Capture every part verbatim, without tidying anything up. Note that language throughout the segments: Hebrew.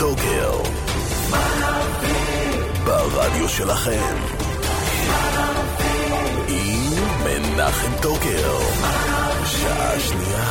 טוקר. ברדיו שלכם. עם מנחם טוקר. שעה שנייה.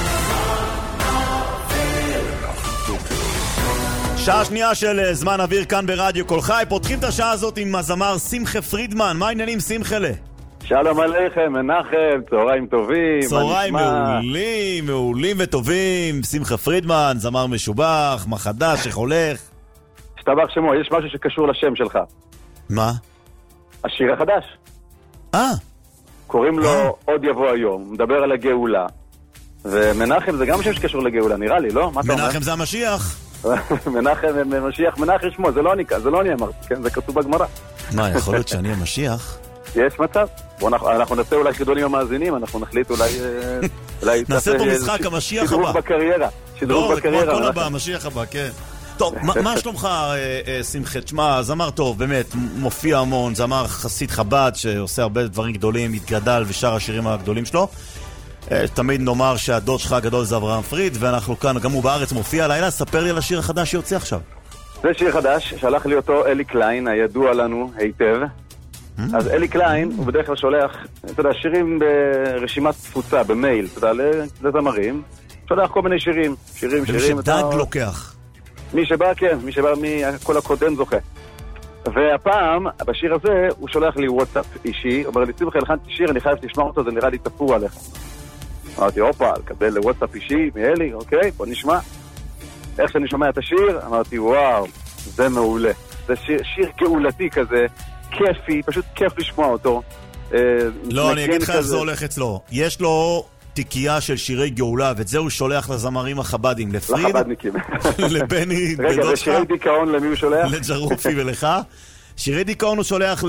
שעה שנייה של זמן אוויר כאן ברדיו כל חי. פותחים את השעה הזאת עם הזמר שמחה פרידמן. מה העניינים שמחלה? שלום עליכם, מנחם, צהריים טובים. צהריים מעולים, מעולים וטובים. שמחה פרידמן, זמר משובח, מה חדש, איך הולך? שתבח שמו, יש משהו שקשור לשם שלך. מה? השיר החדש. אה. קוראים לו עוד יבוא היום, מדבר על הגאולה. ומנחם זה גם שם שקשור לגאולה, נראה לי, לא? מנחם זה המשיח. מנחם, משיח, מנחם שמו, זה לא אני, זה לא אני אמרתי, כן? זה כתוב בגמרא. מה, יכול להיות שאני המשיח? יש מצב. בוא, אנחנו, אנחנו נעשה אולי חידון עם המאזינים, אנחנו נחליט אולי... אולי נעשה פה משחק, המשיח הבא. שדרוג בקריירה. לא, זה כמו הכל הבא, המשיח הבא, כן. טוב, מה שלומך, שמחה? תשמע, זמר טוב, באמת, מופיע המון, זמר חסיד חב"ד, שעושה הרבה דברים גדולים, מתגדל ושר השירים הגדולים שלו. תמיד נאמר שהדוד שלך הגדול זה אברהם פריד, ואנחנו כאן, גם הוא בארץ מופיע לילה. ספר לי על השיר החדש שיוצא עכשיו. זה שיר חדש, שלח לי אותו אלי קליין, הידוע לנו היטב. אז אלי קליין, הוא בדרך כלל שולח, אתה יודע, שירים ברשימת תפוצה, במייל, אתה יודע, לזמרים, שולח כל מיני שירים, שירים, שירים. ושדג לוקח. מי שבא, כן, מי שבא, כל הקודם זוכה. והפעם, בשיר הזה, הוא שולח לי וואטסאפ אישי, אומר לי, שמחה, הכנתי שיר, אני חייב לשמוע אותו, זה נראה לי תפור עליך. אמרתי, אופה, לקבל וואטסאפ אישי מאלי, אוקיי, בוא נשמע. איך שאני שומע את השיר, אמרתי, וואו, זה מעולה. זה שיר, שיר גאולתי כזה, כיפי, פשוט כיף לשמוע אותו. לא, אני אגיד לך איך זה הולך אצלו. יש לו תיקייה של שירי גאולה, ואת זה הוא שולח לזמרים החבדים, לפריד, לחבדניקים. לבני, רגע, זה שירי דיכאון למי הוא שולח? לג'רופי ולך. שירי דיכאון הוא שולח ל...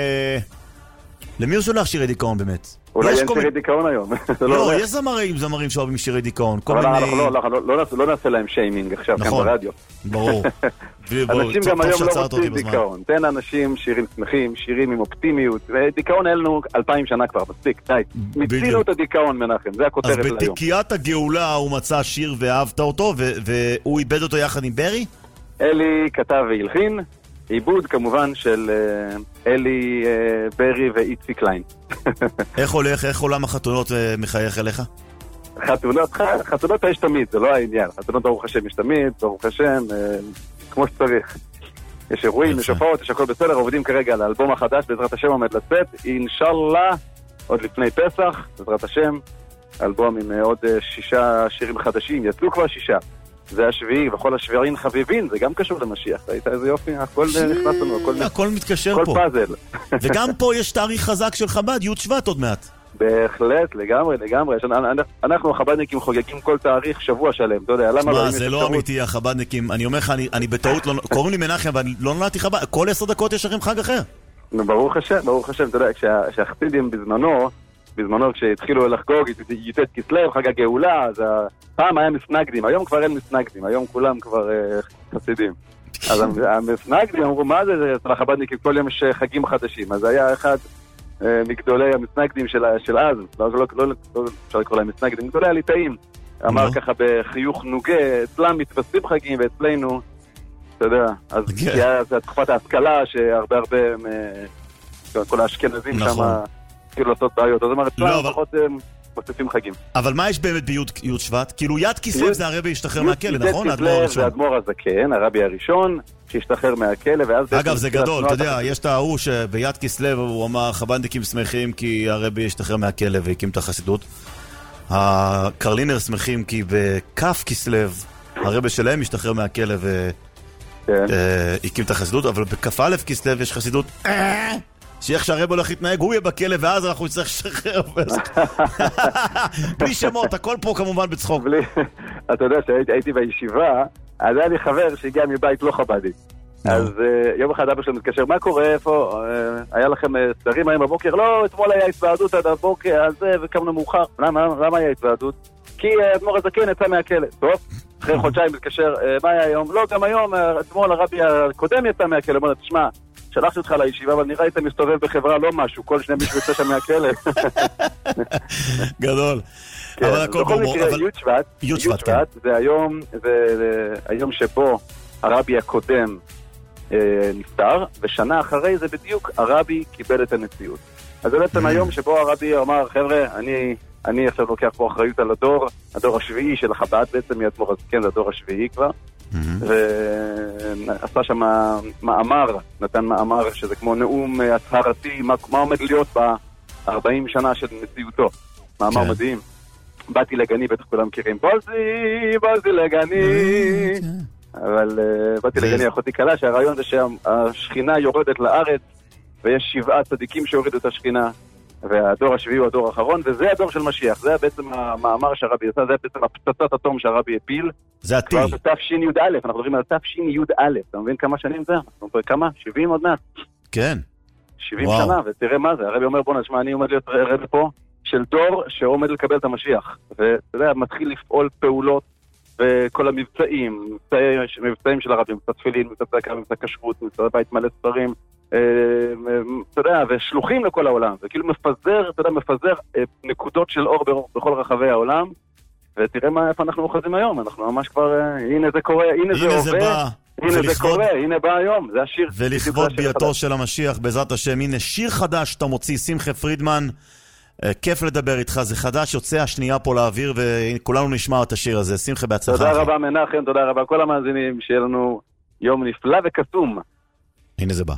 למי הוא שולח שירי דיכאון באמת? אולי אין שירי דיכאון היום. לא, יש זמרים, זמרים שאוהבים שירי דיכאון. אבל אנחנו לא נעשה להם שיימינג עכשיו כאן ברדיו. ברור. אנשים גם היום לא רוצים דיכאון. תן אנשים שירים שמחים, שירים עם אופטימיות. דיכאון אין לנו אלפיים שנה כבר, מספיק, די. מיצינו את הדיכאון, מנחם, זה הכותרת של היום. אז בתיקיית הגאולה הוא מצא שיר ואהבת אותו, והוא איבד אותו יחד עם ברי? אלי כתב והלחין. עיבוד כמובן של אלי, ברי ואיצי קליין. איך הולך, איך עולם החתונות מחייך אליך? חתונות, חתונות יש תמיד, זה לא העניין. חתונות ברוך השם יש תמיד, ברוך השם, כמו שצריך. יש אירועים, יש הופעות, יש הכל בסדר, עובדים כרגע על האלבום החדש, בעזרת השם עומד לצאת, אינשאללה, עוד לפני פסח, בעזרת השם, אלבום עם עוד שישה שירים חדשים, יצאו כבר שישה. זה השביעי, וכל השביעים חביבין, זה גם קשור למשיח. ראית איזה יופי? הכל נכנס לנו, הכל, הכל מתקשר פה. כל פאזל. וגם פה יש תאריך חזק של חב"ד, י' שבט עוד מעט. בהחלט, לגמרי, לגמרי. אנחנו החב"דניקים חוגגים כל תאריך שבוע שלם, אתה יודע, למה לא... מה, זה לא אמיתי, החב"דניקים. אני אומר לך, אני בטעות, קוראים לי מנחם, אבל לא נולדתי חב"ד. כל עשר דקות יש לכם חג אחר. ברוך השם, ברוך השם, אתה יודע, כשהחסידים בזמנו, בזמנו כשהתחילו לחגוג י"ט כסלו, חג הגאולה, אז פעם היה מסנגדים, היום כבר אין מסנגדים, היום כולם כבר חסידים. אז המסנגדים אמרו, מה זה, זה אצל החב"דניקים, כל יום יש חגים חדשים. אז היה אחד מגדולי המסנגדים של אז, לא אפשר לקרוא להם מסנגדים, גדולי הליטאים, אמר ככה בחיוך נוגה, אצלם מתווספים חגים ואצלנו, אתה יודע, אז זה תקופת ההשכלה שהרבה הרבה, כל האשכנזים שם כאילו לעשות בעיות, אז אומרת, אצלם פחות מוסיפים חגים. אבל מה יש באמת בי' שבט? כאילו יד כסלו זה הרבי השתחרר מהכלא, נכון? יד כסלו זה אדמו"ר הזקן, הרבי הראשון, שהשתחרר מהכלא, ואז... אגב, זה גדול, אתה יודע, יש את ההוא שביד כסלו הוא אמר, חב"דניקים שמחים כי הרבי השתחרר מהכלא והקים את החסידות. הקרלינר שמחים כי בכף כסלו הרבי שלהם השתחרר מהכלא והקים את החסידות, אבל בכף א' כסלו יש חסידות... שאיך שהרב הולך להתנהג, הוא יהיה בכלא, ואז אנחנו נצטרך לשחרר. בלי שמות, הכל פה כמובן בצחוק. אתה יודע שהייתי בישיבה, אז היה לי חבר שהגיע מבית לא חב"די. אז יום אחד אבא שלו מתקשר, מה קורה, איפה? היה לכם סדרים היום בבוקר? לא, אתמול היה התוועדות עד הבוקר, על זה, וקמנו מאוחר. למה היה התוועדות? כי אדמו"ר הזקן יצא מהכלא. טוב, אחרי חודשיים מתקשר, מה היה היום? לא, גם היום, אתמול הרבי הקודם יצא מהכלא. בוא נשמע, שלחתי אותך לישיבה, אבל נראה היית מסתובב בחברה לא משהו, כל שני מישהו יצא שם מהכלא. גדול. אבל הכל ברור. י' שבט, י' שבט, זה היום, זה היום שבו הרבי הקודם אה, נפטר, ושנה אחרי זה בדיוק הרבי קיבל את הנשיאות. אז זה בעצם היום שבו הרבי אמר, חבר'ה, אני, אני עכשיו לוקח פה אחריות על הדור, הדור השביעי של החב"ד בעצם, מאדמו"ר הזקן, זה הדור השביעי כבר, ועשה שם מאמר, נתן מאמר שזה כמו נאום הצהרתי, מה, מה עומד להיות ב-ארבעים שנה של נשיאותו. מאמר כן. מדהים. באתי לגני, בטח כולם מכירים, בוזי, בוזי לגני. אבל uh, באתי ו... לגני אחותי קלה, שהרעיון זה שהשכינה יורדת לארץ, ויש שבעה צדיקים שהורידו את השכינה, והדור השביעי הוא הדור האחרון, וזה הדור של משיח. זה בעצם המאמר שהרבי עשה, זה בעצם הפצצת אטום שהרבי הפיל. זה הטיל. כבר בתש"י, אנחנו מדברים על תש"י, אתה מבין כמה שנים זה? אנחנו מדברים כמה? שבעים עוד מעט. כן. שבעים וואו. שנה, ותראה מה זה. הרבי אומר, בוא נשמע, אני עומד להיות רבי פה, של דור שעומד לקבל את המשיח. ואתה יודע, מתחיל לפעול פעולות, וכל המבצעים, מבצעים, מבצעים של הרבי, מבצע תפילין, מבצע צדקה, מבצע כשרות, מבצע בית מלא ספרים, אתה יודע, ושלוחים לכל העולם, וכאילו מפזר, אתה יודע, מפזר נקודות של אור בכל רחבי העולם, ותראה מה, איפה אנחנו אוחזים היום, אנחנו ממש כבר, הנה זה קורה, הנה זה עובד, הנה זה קורה, הנה בא היום, זה השיר. ולכבוד ביאתו של המשיח, בעזרת השם, הנה שיר חדש שאתה מוציא, שמחה פרידמן, כיף לדבר איתך, זה חדש, יוצא השנייה פה לאוויר, וכולנו נשמע את השיר הזה. שמחה, בהצלחה. תודה רבה מנחם, תודה רבה כל המאזינים, שיהיה לנו יום נפלא וקסום. הנה זה בא.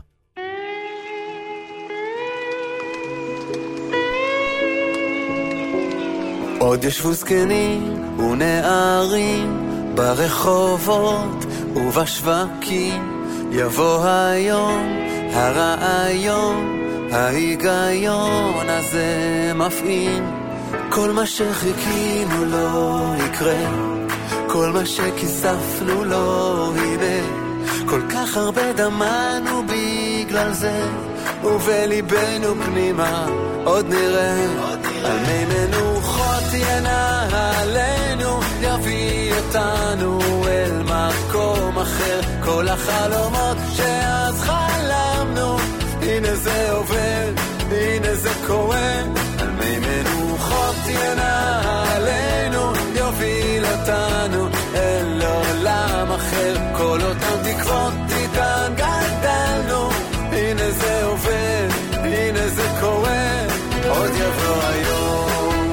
עוד ישבו זקנים ונערים ברחובות ובשווקים, יבוא היום הרעיון, ההיגיון הזה מפעים. כל מה שחיכינו לא יקרה, כל מה שכיספנו לא הנה, כל כך הרבה דמנו בגלל זה, ובליבנו פנימה עוד נראה, על מי מנוחות ינהלנו, יביא אותנו אל מקום אחר. כל החלומות שאז חלמנו, הנה זה עובר, הנה זה קורה, על מי מנוחות ינהלנו, יוביל אותנו אל עולם אחר. כל אותם תקוות איתן גדלנו, הנה זה עובר, הנה זה קורה, עוד יבוא היום.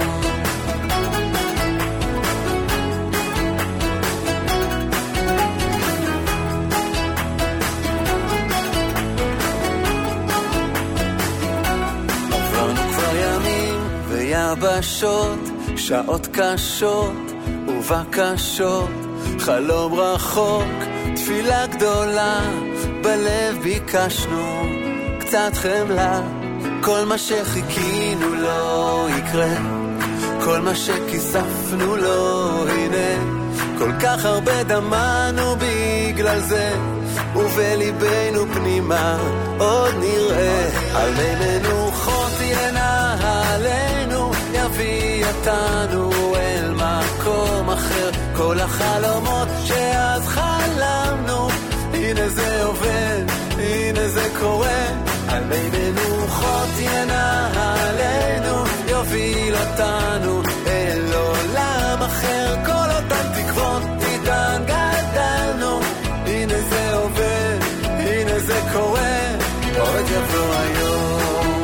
עברנו כבר ימים ויבשות, שעות קשות ובקשות, חלום רחוק, תפילה גדולה, בלב ביקשנו קצת חמלה. כל מה שחיכינו לא יקרה, כל מה שכיספנו לא הנה, כל כך הרבה דמנו בגלל זה, ובליבנו פנימה עוד נראה, על מי מנוחות ינהלנו, יביא אותנו אל מקום אחר. כל החלומות שאז חלמנו, הנה זה עובד, הנה זה קורה, על מי מנוחות ינהלנו, יוביל אותנו אל עולם אחר. כל אותם תקוות איתן גדלנו, הנה זה עובד, הנה זה קורה, עוד יבוא היום.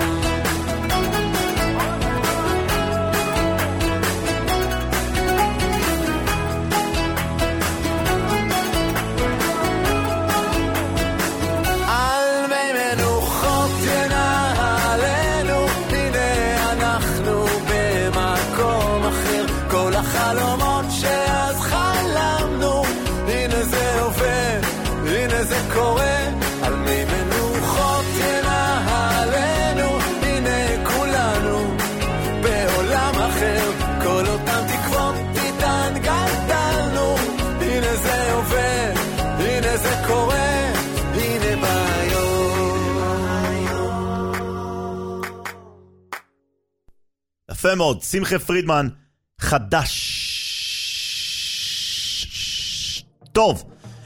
החלומות שאז חלמנו, הנה זה עובר, הנה זה קורה, על מי מנוחות ינהלנו, הנה כולנו בעולם אחר. כל אותם תקוות איתן גדלנו, הנה זה עובר, הנה זה קורה, הנה ביום. יפה מאוד, שמחה פרידמן חדש. טוב,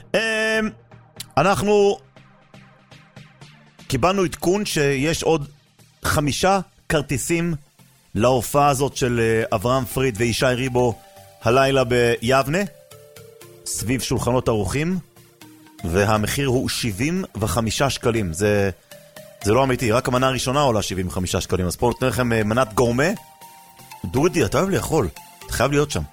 אנחנו קיבלנו עדכון שיש עוד חמישה כרטיסים להופעה הזאת של אברהם פריד וישי ריבו הלילה ביבנה, סביב שולחנות ארוכים. והמחיר הוא שבעים וחמישה שקלים. זה, זה לא אמיתי, רק המנה הראשונה עולה שבעים וחמישה שקלים. אז פה נותן לכם מנת גורמה. דודי, אתה אוהב לי יכול, אתה חייב להיות שם.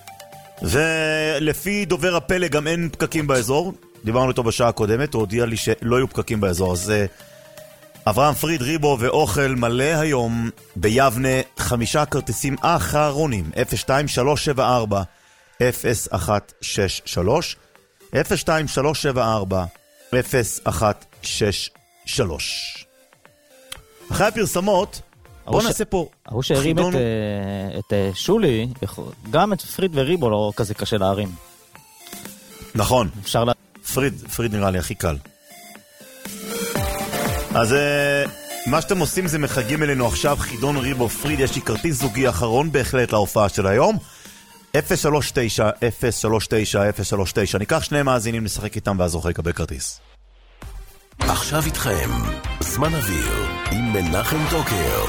ולפי דובר הפלא גם אין פקקים באזור. דיברנו איתו בשעה הקודמת, הוא הודיע לי שלא יהיו פקקים באזור. אז אברהם פריד, ריבו ואוכל מלא היום ביבנה, חמישה כרטיסים אחרונים. אפס שתיים שלוש שבע ארבע אפס אחת שש שלוש אפס שתיים שלוש שבע ארבע אפס אחת שש שלוש. אחרי הפרסמות בוא נעשה פה הוא שהרים את, את שולי, גם את פריד וריבו לא כזה קשה להרים. נכון, אפשר לה... פריד, פריד נראה לי הכי קל. אז מה שאתם עושים זה מחגים אלינו עכשיו חידון ריבו פריד. יש לי כרטיס זוגי אחרון בהחלט להופעה של היום, אפס שלוש תשע אפס שלוש תשע אפס שלוש תשע. ניקח שני מאזינים לשחק איתם והזוכה יקבל כרטיס. עכשיו איתכם זמן אוויר עם מנחם טוקר.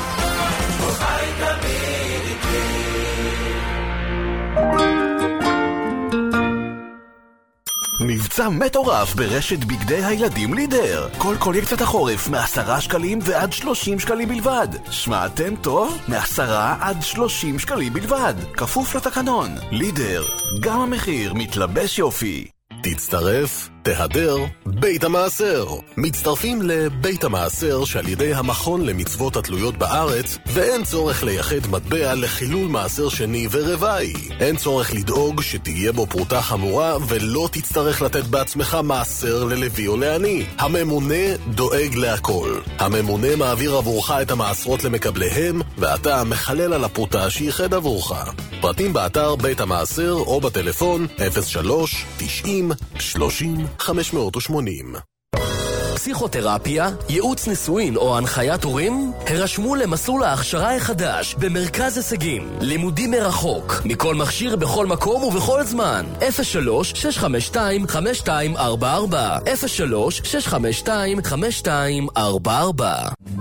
מבצע מטורף ברשת בגדי הילדים לידר. כל קולקציית החורף מעשרה שקלים ועד שלושים שקלים בלבד. שמעתם טוב? מעשרה עד שלושים שקלים בלבד. כפוף לתקנון. לידר, גם המחיר מתלבש יופי. תצטרף, תהדר, בית המעשר. מצטרפים לבית המעשר שעל ידי המכון למצוות התלויות בארץ, ואין צורך לייחד מטבע לחילול מעשר שני ורבעי. אין צורך לדאוג שתהיה בו פרוטה חמורה ולא תצטרך לתת בעצמך מעשר ללוי או לעני. הממונה דואג להכל. הממונה מעביר עבורך את המעשרות למקבליהם, ואתה מחלל על הפרוטה שייחד עבורך. פרטים באתר בית המעשר או בטלפון אפס שלוש תשעים שלושים חמש מאות ושמונים. פסיכותרפיה, ייעוץ נישואין או הנחיית הורים? הרשמו למסלול ההכשרה החדש במרכז הישגים. לימודים מרחוק, מכל מכשיר בכל מקום ובכל זמן. אפס שלוש שש חמש שתיים חמש שתיים ארבע ארבע אפס שלוש שש חמש שתיים חמש שתיים ארבע ארבע.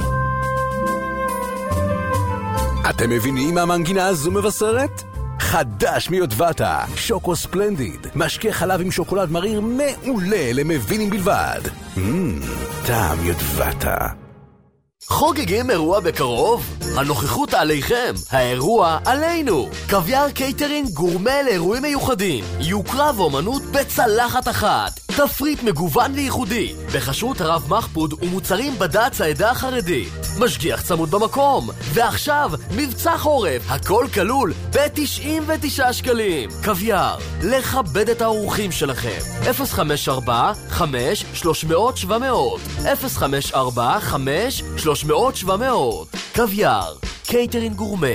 אתם מבינים מה המנגינה הזו מבשרת? חדש מיוטבתה, שוקו ספלנדיד, משקה חלב עם שוקולד מריר מעולה למבינים בלבד. מmm, טעם יוטבתה. חוגגים אירוע בקרוב? הנוכחות עליכם, האירוע עלינו. קוויאר קייטרינג גורמה לאירועים מיוחדים, יוקרה ואומנות בצלחת אחת, תפריט מגוון וייחודי, בחשרות הרב מחפוד ומוצרים בד"ץ העדה החרדית, משגיח צמוד במקום, ועכשיו מבצע חורף, הכל כלול ב-תשעים ותשעה שקלים. קוויאר, לכבד את האורחים שלכם. אפס חמש ארבע חמש שלוש מאות שבע מאות אפס חמש ארבע חמש שלוש מאות שבע מאות. קוויאר, קייטרינג גורמה.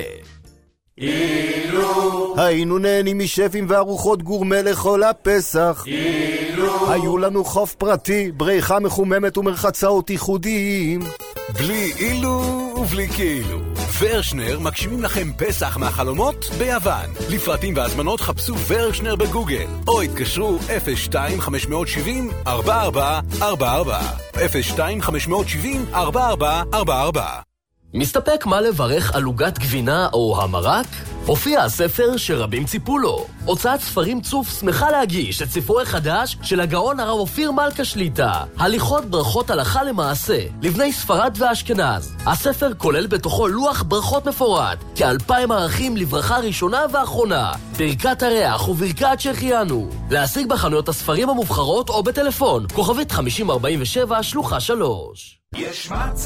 אילו היינו נהנים משפים וארוחות גורמה לכל הפסח. אילו היו לנו חוף פרטי, בריכה מחוממת ומרחצאות ייחודיים. בלי אילו ובלי כאילו. ורשנר מגשימים לכם פסח מהחלומות ביוון. לפרטים והזמנות חפשו ורשנר בגוגל או התקשרו אפס שתיים חמש שבעים ארבע ארבע ארבע ארבע אפס שתיים חמש שבעים ארבע ארבע ארבע ארבע. מסתפק מה לברך על עוגת גבינה או המרק? הופיע הספר שרבים ציפו לו. הוצאת ספרים צוף שמחה להגיש את ספרו החדש של הגאון הרב אופיר מלכה שליטה, הליכות ברכות הלכה למעשה לבני ספרד ואשכנז. הספר כולל בתוכו לוח ברכות מפורט, כאלפיים ערכים לברכה ראשונה ואחרונה, ברכת הריח וברכת שהחיינו. להשיג בחנויות הספרים המובחרות או בטלפון כוכבית חמישים ארבעים ושבע שלוחה שלוש. יש מצב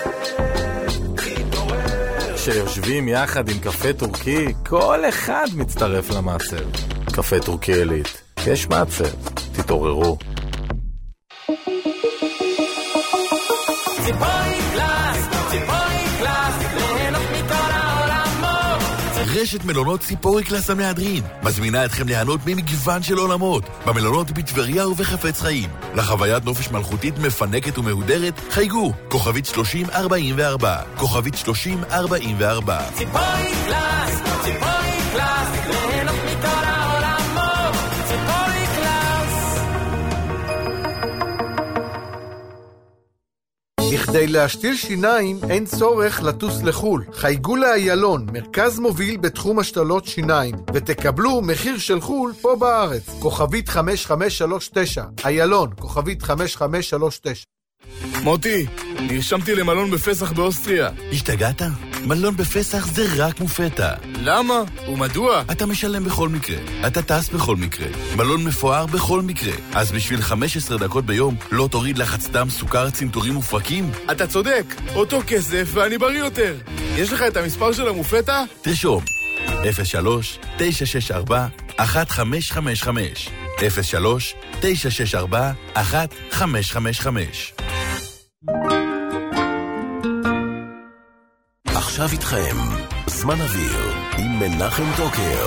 כשיושבים יחד עם קפה טורקי, כל אחד מצטרף למעצר. קפה טורקי אלית, יש מעצר, תתעוררו. ציפוי קלאס, ציפוי קלאס, ליהנות מכל העולמות. רשת מלונות ציפורי קלאס המהדרין מזמינה אתכם ליהנות ממגוון של עולמות במלונות בטבריה ובחפץ חיים. לחוויית נופש מלכותית מפנקת ומהודרת חייגו כוכבית שלושים ארבעים וארבע כוכבית שלושים ארבעים וארבע. ציפוי קלאס, ציפוי קלאס, ליהנות מכל העולמות. ציפוי קלאס. כדי להשתיל שיניים אין צורך לטוס לחול. חייגו לאיילון, מרכז מוביל בתחום השתלות שיניים, ותקבלו מחיר של חול פה בארץ. כוכבית חמש חמש שלוש תשע. איילון, כוכבית חמש חמש שלוש תשע. מוטי, נרשמתי למלון בפסח באוסטריה. השתגעת? מלון בפסח זה רק מופתע. למה? ומדוע? אתה משלם בכל מקרה, אתה טס בכל מקרה, מלון מפואר בכל מקרה. אז בשביל חמש עשרה דקות ביום לא תוריד לחץ דם, סוכר, צנתורים ופרקים? אתה צודק, אותו כסף ואני בריא יותר. יש לך את המספר של המופתע? תרשום אפס שלוש תשע שש ארבע אחת חמש חמש חמש אפס שלוש תשע שש ארבע אחת חמש חמש חמש. עכשיו איתכם, זמן אוויר, עם מנחם טוקר.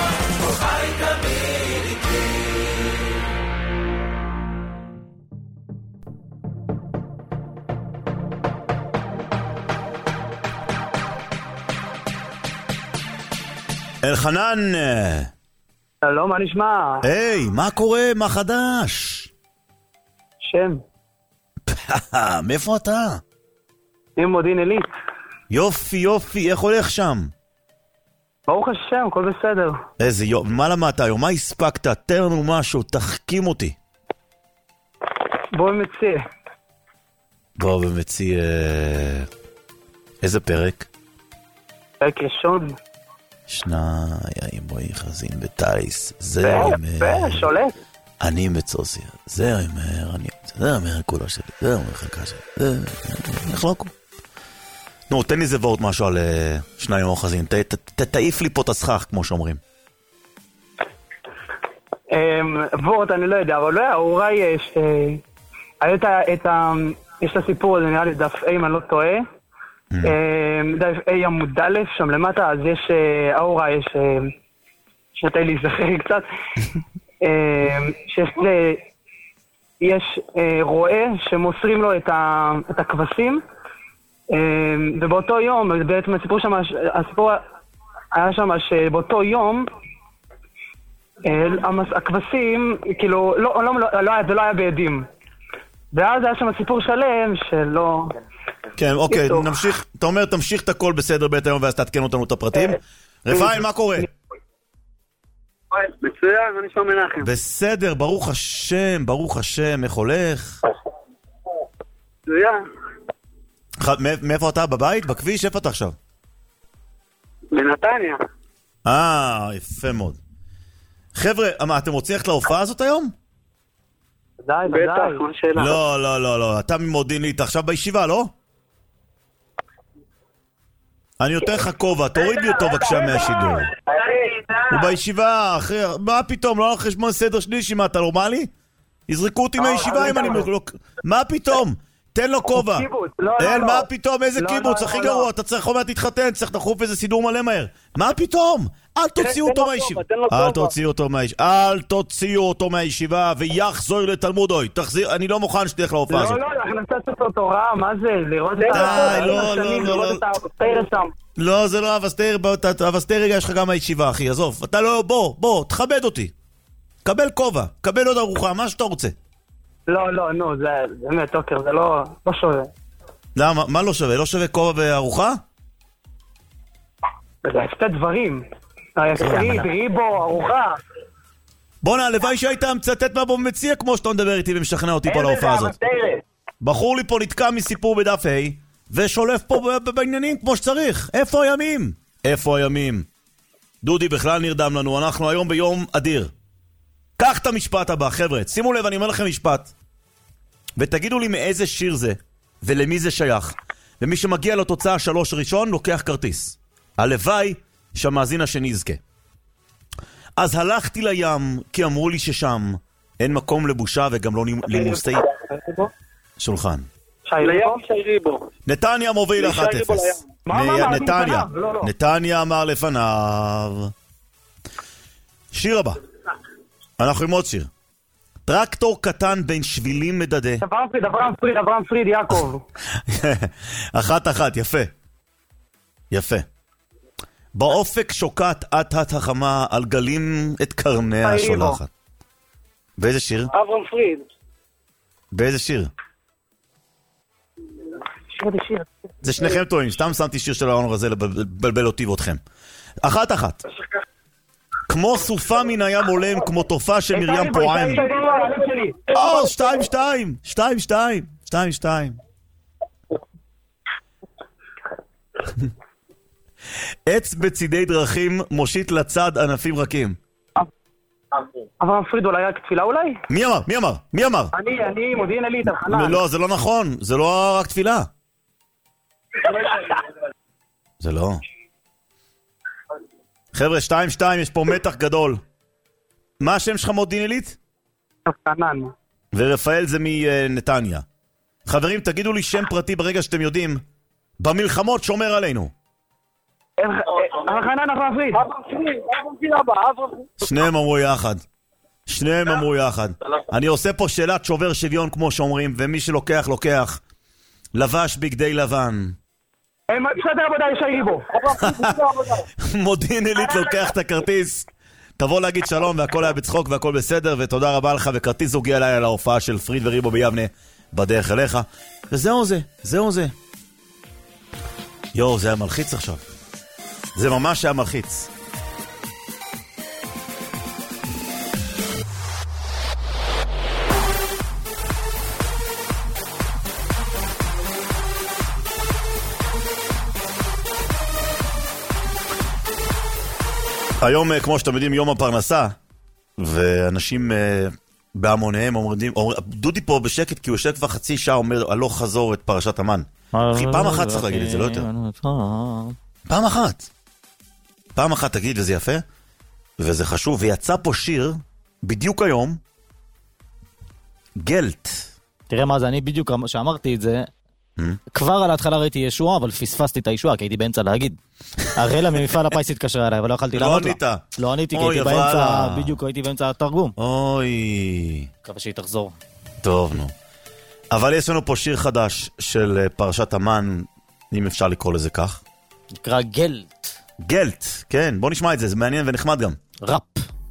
אלחנן. שלום, מה נשמע? היי, מה קורה? מה חדש? שם. מאיפה אתה? עם מודיעין עילית. יופי, יופי, איך הולך שם? ברוך השם, הכל בסדר. איזה יופי, מה למדת היום? מה הספקת? תן לנו משהו, תחכים אותי. בוא ומציע. בוא ומציע... איזה פרק? פרק ראשון. שניים, בואי חזין בטייס. זה אומר... שולט. אני מצוסיה. זה אומר, אני... זה אומר כולה שלי. זה אומר חלקה שלי. זה... נחלוקו. נו, תן לי זה וורט משהו על שניים אוחזין. תעיף לי פה את הסכך, כמו שאומרים. וורט, אני לא יודע, אבל לא, אולי יש... יש את הסיפור הזה, נראה לי דף A, אם אני לא טועה. דף A עמוד א', שם למטה, אז יש... האורה, יש... שנתי לי זכר קצת. שיש... יש רועה שמוסרים לו את הכבשים, ובאותו יום, בעצם הסיפור שם, הסיפור היה שם שבאותו יום, הכבשים, כאילו, לא, לא, לא, לא, זה לא היה בעדים. ואז היה שם סיפור שלם שלא... כן, אוקיי, נמשיך, אתה אומר, תמשיך את הכל בסדר בית היום, ואז תעדכן אותנו את הפרטים. רפאל, מה קורה? מצוין, אני נשמע מנחם. בסדר, ברוך השם, ברוך השם, איך הולך? מצוין. מאיפה אתה? בבית? בכביש? איפה אתה עכשיו? בנתניה. אה, יפה מאוד. חבר'ה, מה, אתם רוצים ללכת להופעה הזאת היום? די, די. בטח, מה שאלה? לא, לא, לא, לא. אתה ממודיעין עילית, עכשיו בישיבה, לא? אני יותר לך כובע, תוריד לי אותו בבקשה מהשידור. הוא בישיבה, אחרי... מה פתאום? לא על חשבון סדר שלישי, מה, אתה נורמלי? יזרקו אותי מהישיבה אם אני... מה פתאום? תן לו כובע. אין, מה פתאום? איזה קיבוץ? הכי גרוע, אתה צריך חומת להתחתן, צריך לחוף איזה סידור מלא מהר. מה פתאום? אל תוציאו אותו מהישיבה. אל תוציאו אותו מהישיבה. אל תוציאו אותו מהישיבה ויחזור לתלמודוי. תחזיר, אני לא מוכן שתלך להופעה הזאת. לא, לא, אנחנו נצא ספר תורה, מה זה? לראות את האבסטר שם. לא, זה לא אבסטר, אבסטר רגע יש לך גם מהישיבה, אחי, עזוב. אתה לא, בוא, בוא, תכבד אותי. קבל כובע, קבל עוד ארוחה, מה שאתה רוצה. לא, לא, נו, זה באמת, אוקיי, זה לא שווה. למה? מה לא שווה? לא שווה כובע וארוחה? זה שתי דברים. היסטרית, ריבו, ארוחה. בוא'נה, הלוואי שהיית מצטט מה בו מציע כמו שאתה מדבר איתי ומשכנע אותי פה להופעה הזאת. בחור לי פה נתקע מסיפור בדף A ושולף פה בעניינים כמו שצריך. איפה הימים? איפה הימים? דודי בכלל נרדם לנו, אנחנו היום ביום אדיר. קח את המשפט הבא, חבר'ה, שימו לב, אני אומר לכם משפט ותגידו לי מאיזה שיר זה ולמי זה שייך, ומי שמגיע לתוצאה שלוש ראשון לוקח כרטיס. הלוואי שהמאזין השני יזכה. אז הלכתי לים כי אמרו לי ששם אין מקום לבושה וגם לא לימוסי שולחן. נתניה מוביל אחת אפס. נתניה נתניה אמר לפניו. שיר הבא, אנחנו עם עוד שיר. טרקטור קטן בין שבילים מדדה. אברהם פריד, אברהם פריד, אברהם פריד, יעקב. אחת אחת, יפה. יפה. באופק שוקעת עטת החמה על גלים את קרניה השולחת. באיזה שיר? אברהם פריד. באיזה שיר? שיר, שיר. זה שניכם טועים, סתם שמתי שיר של אלון רזי לבלבל אותי ואותכם. אחת אחת. כמו סופה מן הים עולם, כמו תופעה של מרים פועם. או, שתיים, שתיים. שתיים, שתיים. שתיים, שתיים. עץ בצידי דרכים מושיט לצד ענפים רכים. אברהם פריד אולי רק תפילה אולי? מי אמר? מי אמר? מי אמר? אני, אני, מודיעין עילית, החנן. לא, זה לא נכון. זה לא רק תפילה. זה לא. חבר'ה, שתיים, שתיים, יש פה מתח גדול. מה השם שלך מודיעין עילית? חנן. ורפאל זה מנתניה. חברים, תגידו לי שם פרטי ברגע שאתם יודעים. במלחמות שומר עלינו. חנן אברהם פריד. שניהם אמרו יחד. שניהם אמרו יחד. אני עושה פה שאלת שובר שוויון כמו שאומרים, ומי שלוקח לוקח. לבש בגדי לבן. בסדר עבודה ישי ריבו. מודיעין עילית לוקח את הכרטיס. תבוא להגיד שלום והכל היה בצחוק והכל בסדר, ותודה רבה לך, וכרטיס הגיע אליי על ההופעה של פריד וריבו ביבנה בדרך אליך. וזהו זה, זהו זה. יואו, זה היה מלחיץ עכשיו. זה ממש היה מלחיץ. היום, כמו שאתם יודעים, יום הפרנסה, ואנשים בהמוניהם אומרים, דודי פה בשקט, כי הוא יושב כבר חצי שעה, אומר, הלוך חזור את פרשת המן. אחי, פעם אחת צריך להגיד את זה, לא יותר. פעם אחת. פעם אחת תגיד, וזה יפה, וזה חשוב, ויצא פה שיר, בדיוק היום, גלט. תראה מה זה, אני בדיוק שאמרתי את זה, כבר על ההתחלה ראיתי ישוע, אבל פספסתי את הישוע, כי הייתי באמצע להגיד. הרלה ממפעל הפייס התקשר אליי, אבל לא יכלתי לענות לה. לא ענית. לא עניתי, כי הייתי באמצע, בדיוק הייתי באמצע התרגום. אוי. מקווה שהיא תחזור. טוב, נו. אבל יש לנו פה שיר חדש של פרשת המן, אם אפשר לקרוא לזה כך. נקרא גלט. גלט, כן, בוא נשמע את זה, זה מעניין ונחמד גם. ראפ.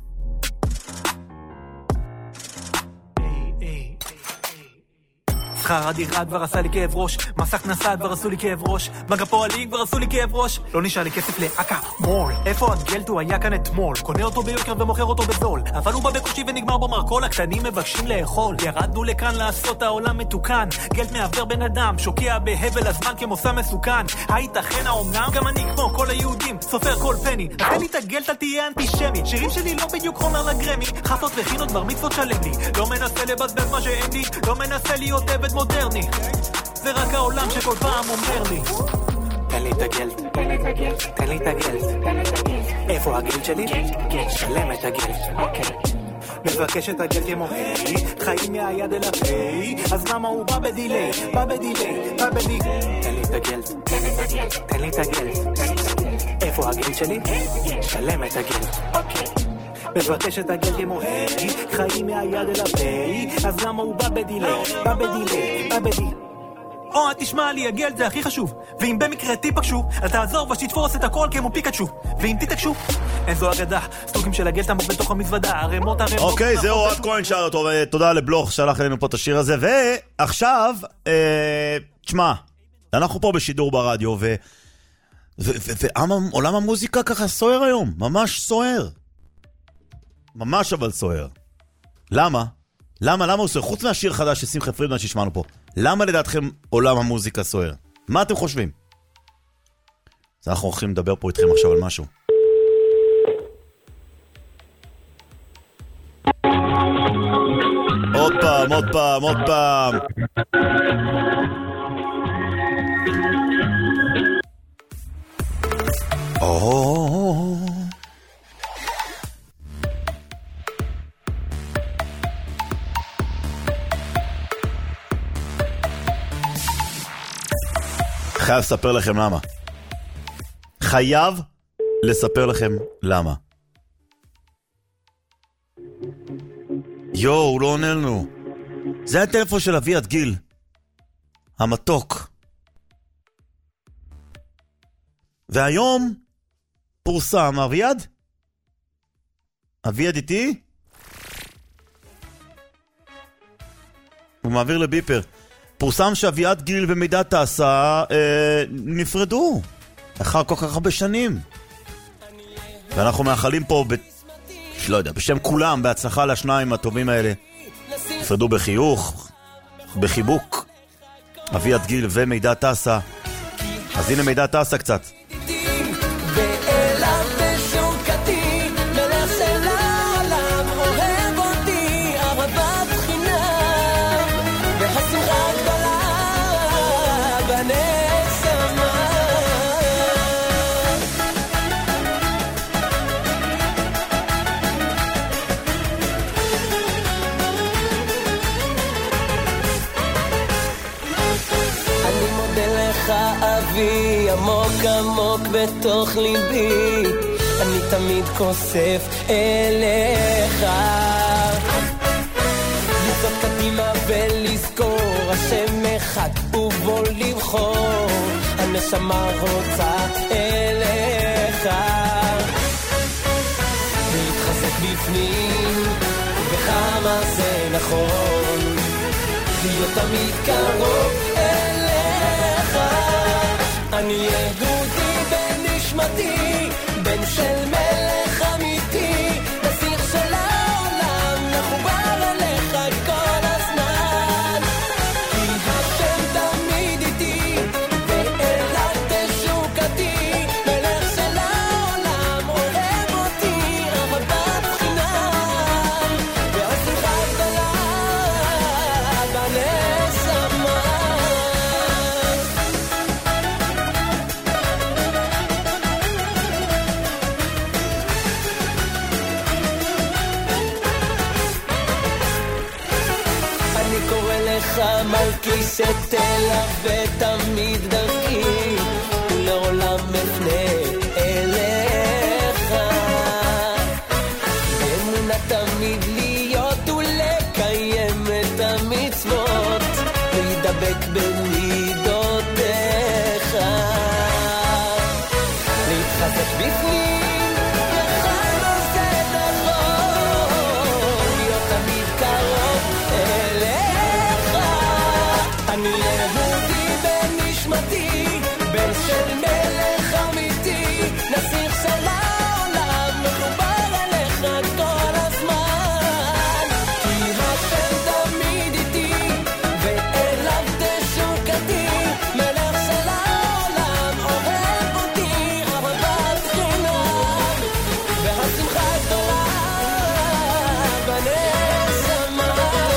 שכר הדירה כבר עשה לי כאב ראש, מסך נסע כבר עשו לי כאב ראש, בנק הפועלים כבר עשו לי כאב ראש, לא נשאר לי כסף לאקה מול. איפה הגלט? הוא היה כאן אתמול, קונה אותו ביוקר ומוכר אותו בזול, אבל הוא בא בקושי ונגמר בו מרקול, הקטנים מבקשים לאכול. ירדנו לכאן לעשות העולם מתוקן, גלט מעבר בן אדם, שוקע בהבל הזמן כמוסע מסוכן. הייתכן האומנם? גם אני כמו כל היהודים סופר כל פני, תן לי את הגלט, אל תהיה אנטישמי. שירים שלי לא בדיוק חומר לגרמי, חפות וחינות בר מצוות שלם לי, לא מנסה לבזבז מה שאין לי, לא מנסה להיות עבד מודרני, זה רק העולם שכל פעם אומר לי תן לי את הגלט, תן לי את הגלט, תן לי את הגלט. איפה הגלט שלי? שלם את הגלט. מבקש את הגלט ימוהי, חיים מהיד אל הפה, אז למה הוא בא בדילי, בא בדילי, בא בדילי. תן לי את הגלט, תן לי את הגלט, תן לי את הגלט. איפה הגלט שלי? שלם את הגלט. מבקש את הגלט ימוהי, חיים מהיד אל הפה, אז למה הוא בא בדילי, בא בדילי, בא בדילי. או, תשמע לי, הגלט זה הכי חשוב, ואם במקרה תיפגשו, אל תעזור ושתתפוס את הכל כמו פיקאצ'ו, ואם תתעקשו, אין זו אגדה, סטוקים של הגלט עמוק בתוך המזוודה, הרמות הרמות. אוקיי, זהו, עד כהן שר אותו, תודה לבלוך שלח אלינו פה את השיר הזה, ועכשיו, תשמע, אנחנו פה בשידור ברדיו, ועולם המוזיקה ככה סוער היום, ממש סוער. ממש אבל סוער. למה? למה? למה הוא סוער? חוץ מהשיר חדש של שמחה פרידמן ששמענו פה. למה לדעתכם עולם המוזיקה סוער? מה אתם חושבים? אז אנחנו הולכים לדבר פה איתכם עכשיו על משהו. עוד פעם, עוד פעם, עוד פעם. או... חייב לספר לכם למה. חייב לספר לכם למה. יו, הוא לא עונה לנו. זה הטלפון של אביעד גיל. המתוק. והיום פורסם, אביעד? אביעד איתי? הוא מעביר לביפר. פורסם שאביעד גיל ומידע תעשה אה, נפרדו אחר כל כך הרבה שנים. ואנחנו מאחלים פה, ב... לא יודע, בשם כולם, בהצלחה לשניים הטובים האלה. נפרדו בחיוך, בחיבוק, אביעד גיל ומידע תעשה. אז הנה מידע תעשה קצת. אבי עמוק עמוק בתוך ליבי, אני תמיד כוסף אליך, לצעוד קדימה ולזכור השם אחד ובוא לבחור, הנשמה רוצה אליך, להתחזק בפנים וכמה זה נכון להיות תמיד קרוב אליך. אני יהודי בנשמתי, בן של מלך אמיתי, נסיך של העולם, מחובר אליך כל הזמן, כי השם תמיד איתי ואליו תשוקתי, מלך של העולם אוהב אותי אהבת חינם, והשמחה גדולה בנשמה. מלכי שתלווה תמיד דרכי ולעולם אפנה אליך, באמונה תמיד להיות ולקיים את המצוות להידבק במידותיך, להתחזק בפנים וכמה זה נכון להיות תמיד קרוב אליך. אני יהודי בנשמתי, בן של מלך אמיתי, נסיך של העולם, מחובר אליך כל הזמן, כי השם תמיד איתי ואליו תשוקתי, מלך של העולם אוהב אותי אהבת חינם, והשמחה גדולה בנשמה.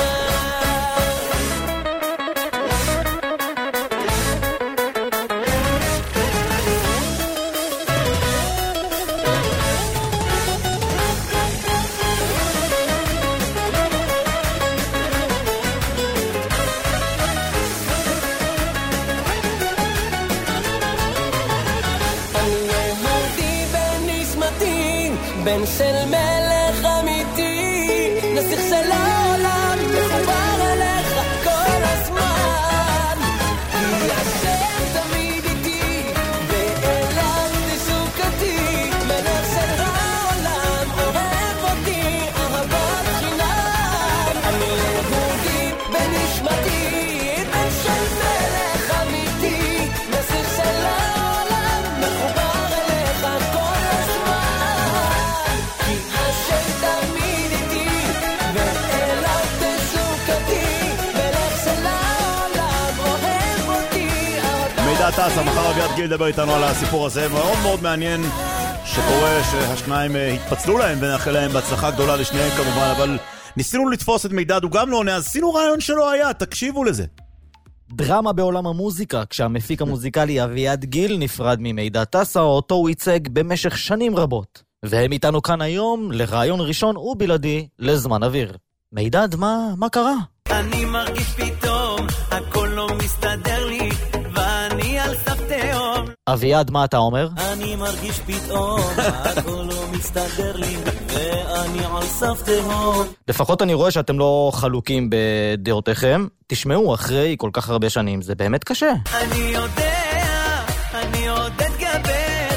בן של מלך אמיתי, נסיך של העולם, מחובר אליך כל הזמן, כי השם תמיד איתי ואליו תשוקתי, מלך של העולם אוהב אותי אהבת חינם. אני יהודי בנשמתי, בן של מלך אמיתי, נסיך של העולם, מחובר אליך כל הזמן, כי השם תמיד איתי ואליו תשוקתי, מלך של העולם אוהב אותי אהבת. מידע תעשה, מחר אביעד גיל לדבר איתנו על הסיפור הזה, מאוד מאוד מעניין שקורה שהשניים התפצלו להם ונאחל להם בהצלחה גדולה לשניהם כמובן, אבל ניסינו לתפוס את מידע, הוא גם לא עונה, אז עשינו רעיון שלא היה, תקשיבו לזה. דרמה בעולם המוזיקה, כשהמפיק המוזיקלי אביעד גיל נפרד ממידע תעשה, אותו הוא ייצג במשך שנים רבות. והם איתנו כאן היום לרעיון ראשון ובלעדי לזמן אוויר. מידע, מה, מה קרה? אני מרגיש פתאום, הכל לא מסתדר לי, ואני על סף תהום. אביעד, מה אתה אומר? אני מרגיש פתאום, הכל לא מסתדר לי, ואני על סף תהום. לפחות אני רואה שאתם לא חלוקים בדעותיכם. תשמעו, אחרי כל כך הרבה שנים, זה באמת קשה. אני יודע, אני עוד אתגבר,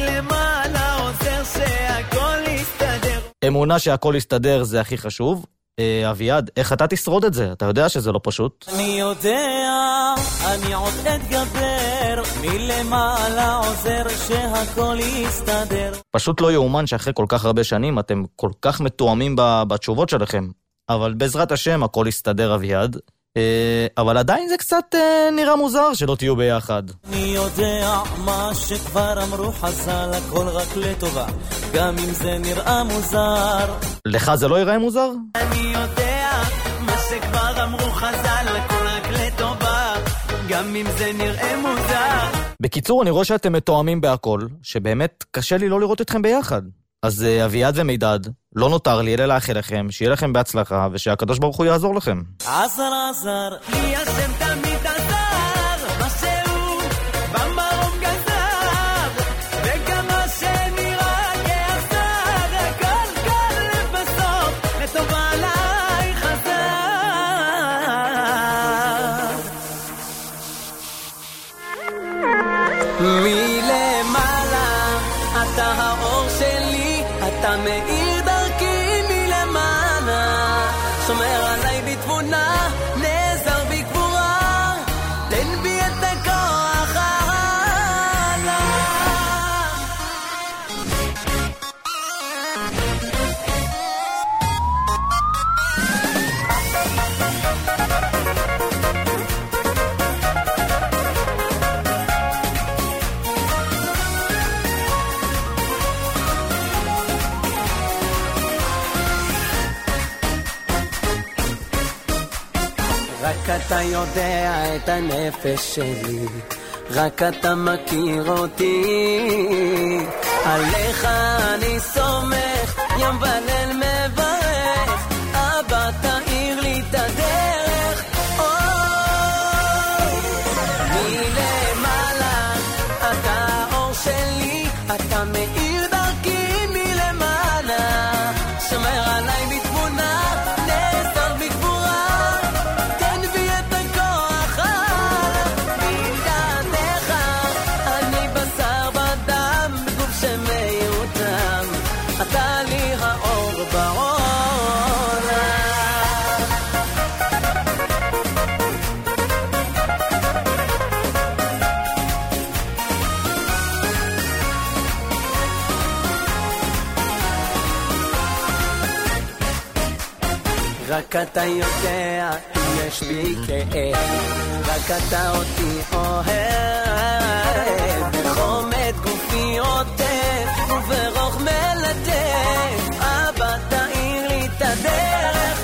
מלמעלה עוזר שהכל יסתדר. אמונה שהכל יסתדר זה הכי חשוב. אה, אביעד, איך אתה תשרוד את זה? אתה יודע שזה לא פשוט. אני יודע, אני עוד אתגבר, מלמעלה עוזר שהכל יסתדר. פשוט לא יאומן שאחרי כל כך הרבה שנים אתם כל כך מתואמים בתשובות שלכם. אבל בעזרת השם הכל יסתדר, אביעד. אבל עדיין זה קצת נראה מוזר שלא תהיו ביחד. אני יודע מה שכבר אמרו חז"ל, הכל רק לטובה, גם אם זה נראה מוזר. לך זה לא ייראה מוזר? אני יודע מה שכבר אמרו חז"ל, הכל רק לטובה, גם אם זה נראה מוזר. בקיצור, אני רואה שאתם מתואמים בהכל, שבאמת קשה לי לא לראות אתכם ביחד. אז אביעד ומידד, לא נותר לי אלא לאחל לכם, שיהיה לכם בהצלחה, ושהקדוש ברוך הוא יעזור לכם. עזר עזר, לי השם תמיד עזר, מה שהוא במרום גזר, וגם מה שנראה כעזר, הכל קל לבסוף, לטוב עליי חזר. מלמעלה, אתה האור שלי, אתה מאיר דרכי מלמעלה, שומר עליי בתבונה, נעזר בגבורה, תן בי את הכוח הלאה. רק אתה יודע את הנפש שלי, רק אתה מכיר אותי, עליך אני סומך, ים וליל מברך, אבא תאיר לי את הדרך. מלמעלה אתה האור שלי, אתה מאיר דרכי מלמעלה, שומר עליי בתבונה, נעזר בגבורה, תן בי את הכוח הלאה. בלעדיך אני בשר בדם, בגוף שמיותם, אתה לי האור בעולם. רק אתה יודע אם יש בי כאב, רק אתה אותי אוהב, בחום את גופי עוטף וברוך מלטף, אבא תאיר לי את הדרך.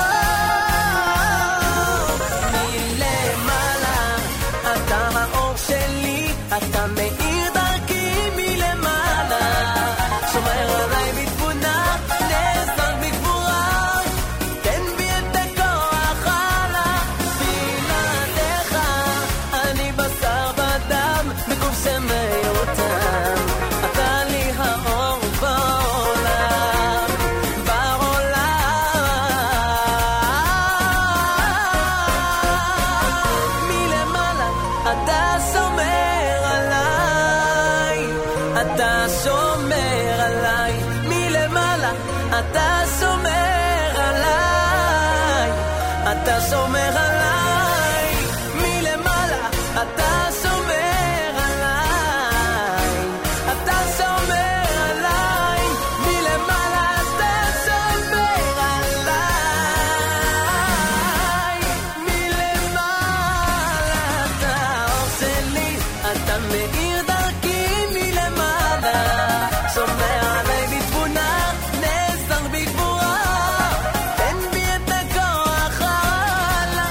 מלמעלה אתה האור שלי, אתה מאיר דרכי מלמעלה, שומר עליי בתבונה, נעזר בגבורה, תן בי את הכוח הלאה. בלעדיך אני בשר בדם, בגוף שמיותם, אתה לי האור בעולם, בעולם. מלמעלה אתה שומר עליי, אתה שומר עליי, מלמעלה אתה שומר עליי, אתה שומר עליי, מלמעלה אתה שומר עליי, אתה שומר עליי, מלמעלה אתה שומר עליי, מלמעלה אתה האור שלי, אתה מאיר דרכי מלמעלה, שומר עליי בתבונה, נעזר בגבורה, תן בי את הכוח הלאה.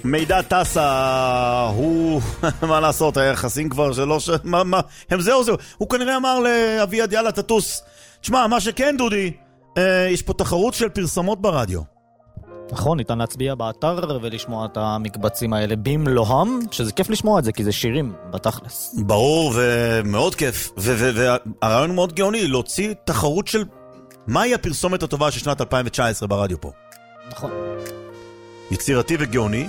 מידע טסה, הוא, מה לעשות, היחסים כבר שלא, ש... מה, מה, הם זהו זהו, הוא כנראה אמר לאביעד יאללה תטוס. תשמע, מה שכן דודי, אה, יש פה תחרות של פרסומות ברדיו. נכון, ניתן להצביע באתר ולשמוע את המקבצים האלה במלואם, שזה כיף לשמוע את זה, כי זה שירים בתכלס. ברור, ומאוד כיף, והרעיון הוא מאוד גאוני, להוציא תחרות של מהי הפרסומת הטובה של שנת אלפיים תשע עשרה ברדיו פה. נכון. יצירתי וגאוני,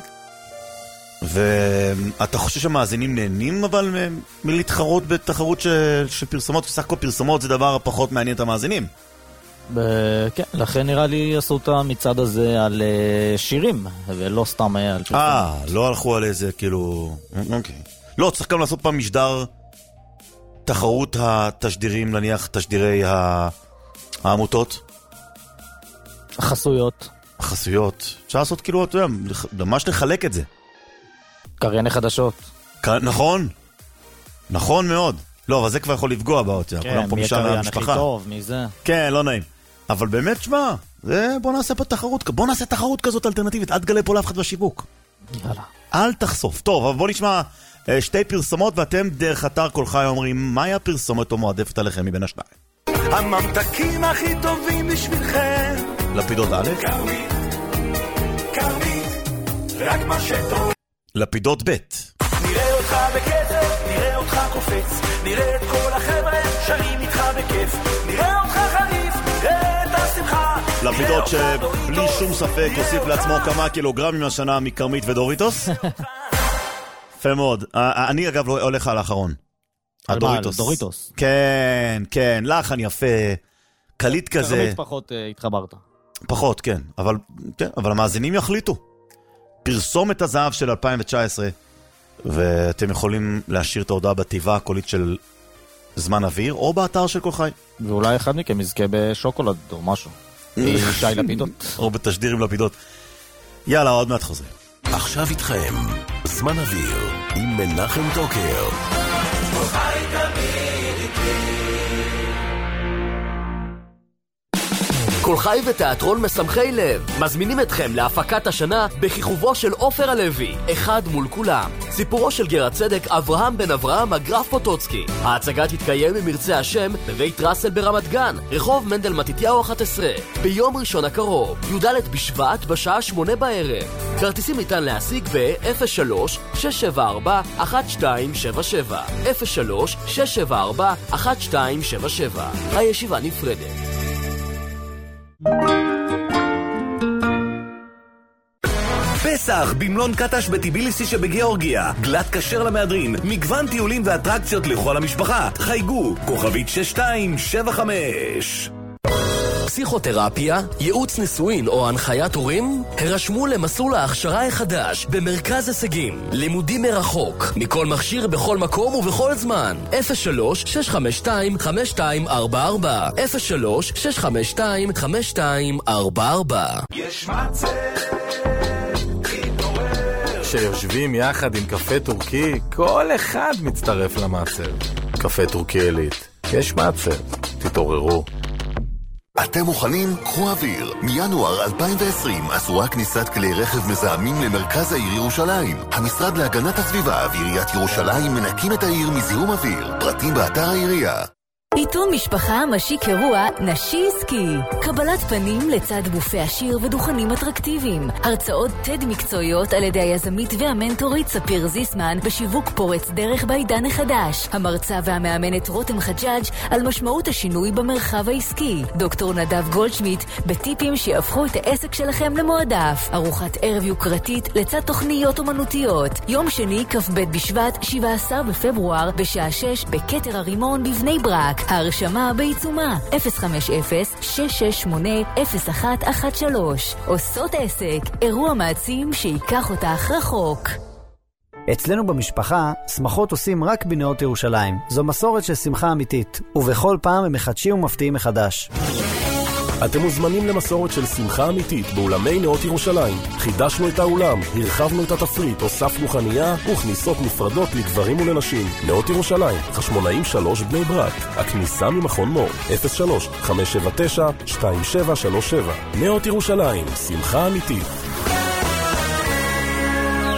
ואתה חושב שהמאזינים נהנים אבל מלהתחרות בתחרות של, של פרסומות, בסך הכל פרסומות זה דבר פחות מעניין את המאזינים. כן, לכן נראה לי עשו את המצעד הזה על שירים, ולא סתם על פרסומות. אה, לא הלכו על איזה כאילו... אוקיי. לא, צריך גם לעשות פעם משדר תחרות התשדירים, נניח תשדירי העמותות. החסויות. החסויות. אפשר לעשות כאילו, אתה יודע, ממש לחלק את זה. קרייני חדשות. נכון. נכון מאוד. לא, אבל זה כבר יכול לפגוע באותי. כן, מי הקריין הכי טוב, מי זה? כן, לא נעים. אבל באמת, שמה, בוא נעשה פה תחרות, בוא נעשה תחרות כזאת אלטרנטיבית, אל תגלה פה לאף אחד בשיווק. יאללה. אל תחשוף. טוב, אבל בוא נשמע שתי פרסומות, ואתם דרך אתר כל חי אומרים, מהי הפרסומת או מועדפת עליכם מבין השניים? הממתקים הכי טובים בשבילכם. לפידות א', קרמית, קרמית, רק מה שטוב. לפידות ב', נראה אותך בקצב, נראה אותך קופץ, נראה את כל החבר'ה שרים איתך בכיף, נראה אותך חריף, נראה את השמחה. לפידות שבלי שום ספק הוסיף לעצמו כמה קילוגרמים השנה מקרמית ודוריטוס. יפה מאוד. אני אגב הולך על האחרון. הדוריטוס. דוריטוס. כן, כן, לחן יפה, קליט כזה. קרמית פחות התחברת. פחות, כן. אבל, כן, אבל המאזינים יחליטו. פרסומת הזהב של אלפיים תשע עשרה, ואתם יכולים להשאיר את ההודעה בתיבה הקולית של זמן אוויר, או באתר של כל חי. ואולי אחד מכם יזכה בשוקולד או משהו. שי לפידות. או בתשדיר עם לפידות. יאללה, עוד מעט חוזרים. עכשיו איתכם, זמן אוויר, עם מנחם טוקר. כל חי תמיד איתי. כל חי ותיאטרון משמחי לב מזמינים אתכם להפקת השנה בכיכובו של עופר הלוי, אחד מול כולם. סיפורו של גר הצדק אברהם בן אברהם הגרף פוטוצקי. ההצגה תתקיים ממרצה השם בבית רסל ברמת גן, רחוב מנדל מתתיהו אחת עשרה, ביום ראשון הקרוב, י"ד בשבט בשעה שמונה בערב. כרטיסים ניתן להשיג ב-אפס שלוש שש שבע ארבע אחת שתיים שבע שבע אפס שלוש שש שבע ארבע אחת שתיים שבע שבע. הישיבה נפרדת. פסח במלון קטש בטיביליסי שבגיאורגיה, גלת כשר למהדרין, מגוון טיולים ואטרקציות לכל המשפחה. חייגו, כוכבית שש שתיים שבע חמש. פסיכותרפיה, ייעוץ נישואין או הנחיית הורים? הרשמו למסלול ההכשרה החדש במרכז הישגים. לימודים מרחוק, מכל מכשיר בכל מקום ובכל זמן. אפס שלוש שש חמש שתיים חמש שתיים ארבע ארבע אפס שלוש שש חמש שתיים חמש שתיים ארבע ארבע. יש מצב כשיושבים יחד עם קפה טורקי, כל אחד מצטרף למעצר. קפה טורקי עילית. יש מעצר. תתעוררו. אתם מוכנים? קחו אוויר. מינואר אלפיים ועשרים אסורה כניסת כלי רכב מזהמים למרכז העיר ירושלים. המשרד להגנת הסביבה ועיריית ירושלים מנקים את העיר מזיהום אוויר. פרטים באתר העירייה. עיתון משפחה משיק אירוע נשי עסקי. קבלת פנים לצד בופי עשיר ודוכנים אטרקטיביים. הרצאות תד מקצועיות על ידי היזמית והמנטורית ספיר זיסמן בשיווק פורץ דרך בעידן החדש. המרצה והמאמנת רותם חג'אג' על משמעות השינוי במרחב העסקי. דוקטור נדב גולדשמיט בטיפים שיהפכו את העסק שלכם למועדף. ארוחת ערב יוקרתית לצד תוכניות אומנותיות. יום שני כ"ב בשבט שבעה עשר בפברואר בשעה שש בכתר הרימון בבני ברק. ההרשמה בעיצומה אפס חמש אפס שש שש שמונה אפס אחת אחת שלוש. עושות עסק, אירוע מעצים שיקח אותך רחוק. אצלנו במשפחה, שמחות עושים רק בנאות ירושלים. זו מסורת של שמחה אמיתית, ובכל פעם הם מחדשים ומפתיעים מחדש. אתם מוזמנים למסורת של שמחה אמיתית באולמי נאות ירושלים. חידשנו את האולם, הרחבנו את התפריט, הוספנו חנייה וכניסות נפרדות לגברים ולנשים. נאות ירושלים, חשמונאים שלוש בני ברק. הכניסה ממכון מור, אפס שלוש חמש שבע תשע שתיים שבע שלוש שבע. נאות ירושלים, שמחה אמיתית.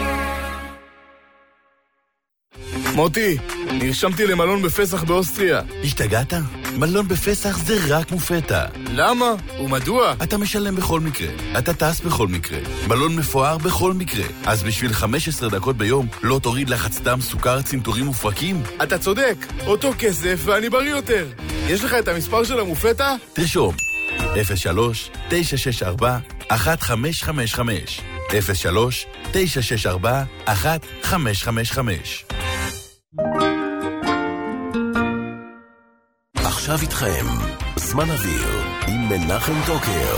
מוטי, נרשמתי למלון בפסח באוסטריה. השתגעת? מלון בפסח זה רק מופתע. למה? ומדוע? אתה משלם בכל מקרה. אתה טס בכל מקרה. מלון מפואר בכל מקרה. אז בשביל חמש עשרה דקות ביום לא תוריד לחץ דם, סוכר, צנתורים ופרקים? אתה צודק. אותו כסף ואני בריא יותר. יש לך את המספר של המופתע? תרשום. אפס שלוש תשע שש ארבע אחת חמש חמש חמש אפס שלוש תשע שש ארבע אחת חמש חמש חמש. עכשיו איתכם, זמן אוויר עם מנחם טוקר.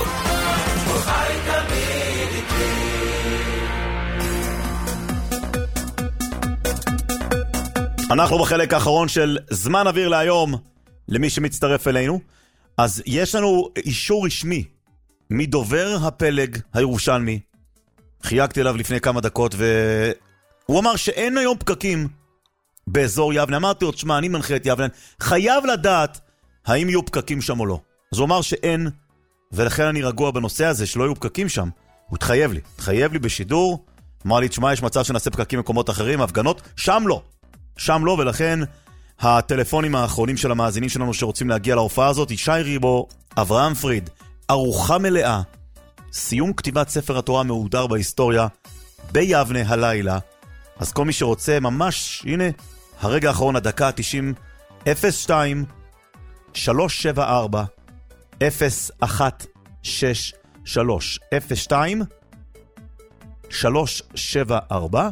אנחנו בחלק האחרון של זמן אוויר להיום, למי שמצטרף אלינו. אז יש לנו אישור רשמי מדובר הפלג הירושלמי. חייגתי אליו לפני כמה דקות והוא אמר שאין היום פקקים באזור יבנה. אמרתי עוד, שמה, אני מנחה את יבנה, חייב לדעת האם יהיו פקקים שם או לא. אז הוא אמר שאין, ולכן אני רגוע בנושא הזה שלא יהיו פקקים שם. הוא התחייב לי, התחייב לי בשידור. אמר לי, תשמע, יש מצב שנעשה פקקים במקומות אחרים, הפגנות, שם לא. שם לא, ולכן הטלפונים האחרונים של המאזינים שלנו שרוצים להגיע להופעה הזאת, ישי ריבו, אברהם פריד, ארוחה מלאה, סיום כתיבת ספר התורה מהודר בהיסטוריה, ביבנה הלילה. אז כל מי שרוצה, ממש, הנה, הרגע האחרון, הדקה ה-תשעים, אפס שתיים שלוש שבע ארבע אפס אחת שש שלוש אפס שתיים שלוש שבע ארבע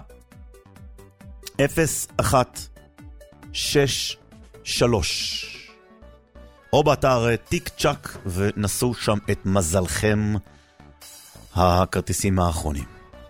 אפס אחת שש שלוש, או באתר טיק צ'ק, ונסו שם את מזלכם הכרטיסים האחרונים.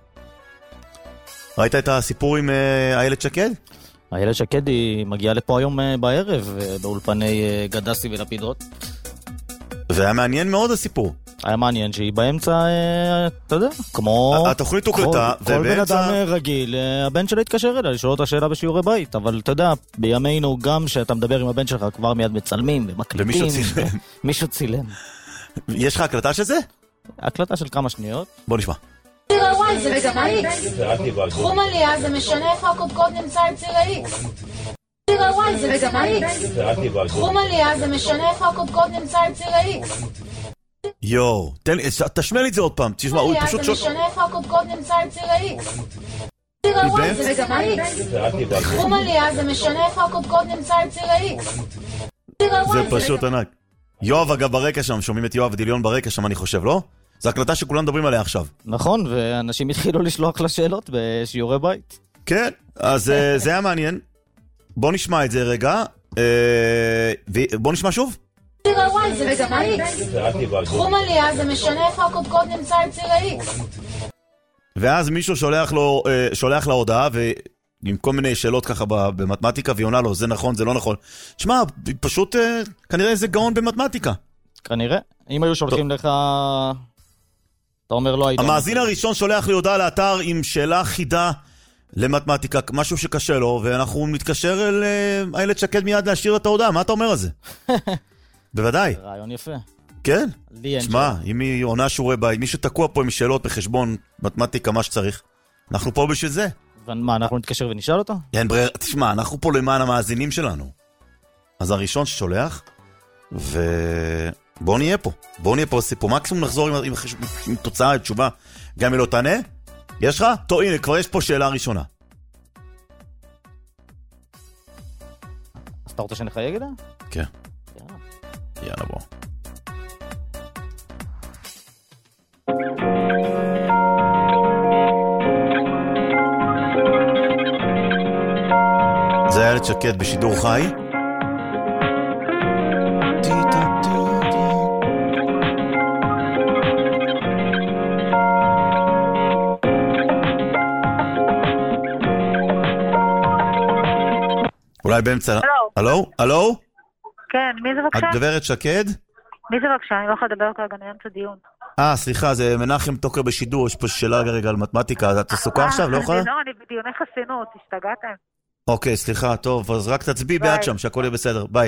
ראית את הסיפור עם איילת שקד? איילת שקד היא מגיעה לפה היום בערב באולפני גדסי ולפידות, והיה מעניין מאוד הסיפור. היה מעניין שהיא באמצע, אתה יודע, כמו התוכנית הוקלטה, כל בן אדם רגיל, הבן שלה התקשר אליה לשאול אותה שאלה בשיעורי בית, אבל אתה יודע, בימינו גם שאתה מדבר עם הבן שלך כבר מיד מצלמים ומקליטים. ומישהו צילם. מישהו צילם. יש לך הקלטה של זה? הקלטה של כמה שניות. בוא נשמע. וואי, זה בציר ה-X. תחום עלייה זה משנה איפה הקודקוד נמצא על ציר ה-X. וואי, זה בציר ה-X. תחום עלייה זה משנה איפה הקודקוד נמצא על ציר ה-X. יו, תן לי, תשמע לי את זה עוד פעם. תשמע, הוא פשוט זה משנה איפה הקודקוד נמצא על ציר ה-X. וואי, זה בציר ה-X. תחום עלייה זה משנה איפה הקודקוד נמצא על ציר ה-X. זה פשוט ענק. יואב אגב ברקע שם, שומעים את יואב ודיליון ברקע שם, אני חושב, לא? זו הקלטה שכולם מדברים עליה עכשיו. נכון, ואנשים התחילו לשלוח לה שאלות בשיעורי בית. כן, אז זה היה מעניין. בוא נשמע את זה רגע. בוא נשמע שוב. וואי, זה בציר ה-X. תחום עלייה זה משנה איפה הקודקוד נמצא על ציר ה-X. ואז מישהו שולח לו, שולח לה הודעה, ועם כל מיני שאלות ככה במתמטיקה, והיא עונה לו, זה נכון, זה לא נכון. תשמע, פשוט כנראה איזה גאון במתמטיקה. כנראה. אם היו שולחים לך, אתה אומר לא היית. המאזין הראשון שולח לי הודעה לאתר עם שאלה חידה למתמטיקה, משהו שקשה לו, ואנחנו נתקשר אל איילת שקד מיד להשאיר את ההודעה. מה אתה אומר על זה? בוודאי. רעיון יפה. כן? שמע, אם היא עונה שיעורי בית, מי שתקוע פה עם שאלות בחשבון מתמטיקה, מה שצריך, אנחנו פה בשביל זה. ומה, אנחנו נתקשר ונשאל אותו? אין ברירה, תשמע, אנחנו פה למען המאזינים שלנו. אז הראשון ששולח, ובוא נהיה פה. בוא נהיה פה סיפור. מקסימום נחזור עם, עם, עם תוצאה, תשובה. גם אם לא תענה, יש לך? טוב, הנה, כבר יש פה שאלה ראשונה. אז אתה רוצה שנחייג אליה? כן. יאללה בוא. זה איילת שקד בשידור חי. אולי באמצע... הלו? הלו? כן, מי זה בבקשה? את דברת שקד? מי זה בבקשה? אני לא יכולה לדבר כרגע, אני אמצע דיון. אה, סליחה, זה מנחם טוקר בשידור, יש פה שאלה רגע על מתמטיקה, את עסוקה עכשיו, לא יכולה? לא, אני בדיוני חסינות, השתגעתם. אוקיי, סליחה, טוב, אז רק תצביעי בעד שם, שהכל יהיה בסדר, ביי.